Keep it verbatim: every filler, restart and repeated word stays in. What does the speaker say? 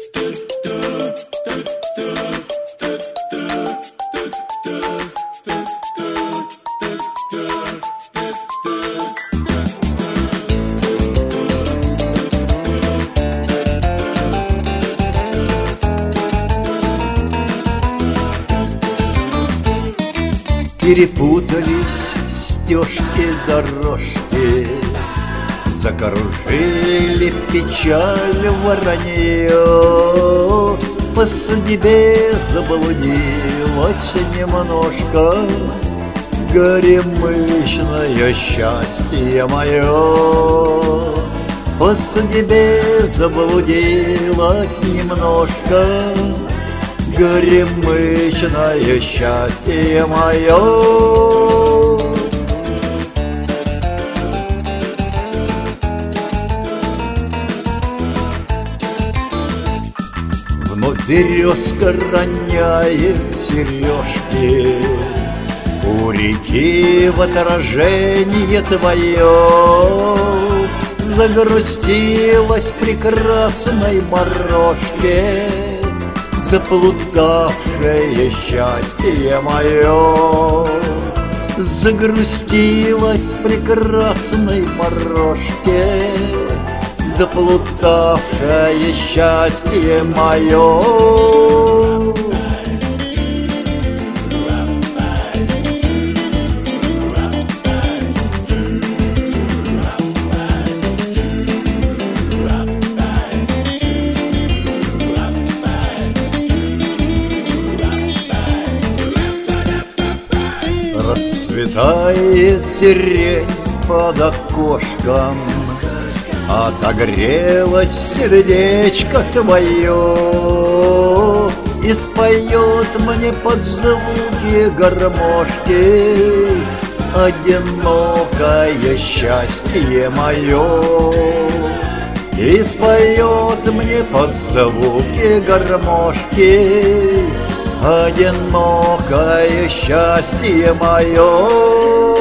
Перепутались стежки, дорожки, закружили печаль воронье. По судьбе заблудилось немножко горемычное счастье мое. По судьбе заблудилось немножко горемычное счастье мое. Вновь березка роняет сережки, у реки в отражение твое загрустилась прекрасной морожке, заплутавшее счастье мое. Загрустилась прекрасной морожке, заплутавшее счастье мое. Расцветает сирень под окошком, отогрелось сердечко твое, и споет мне под звуки гармошки одинокое счастье мое. И споет мне под звуки гармошки одинокое счастье мое.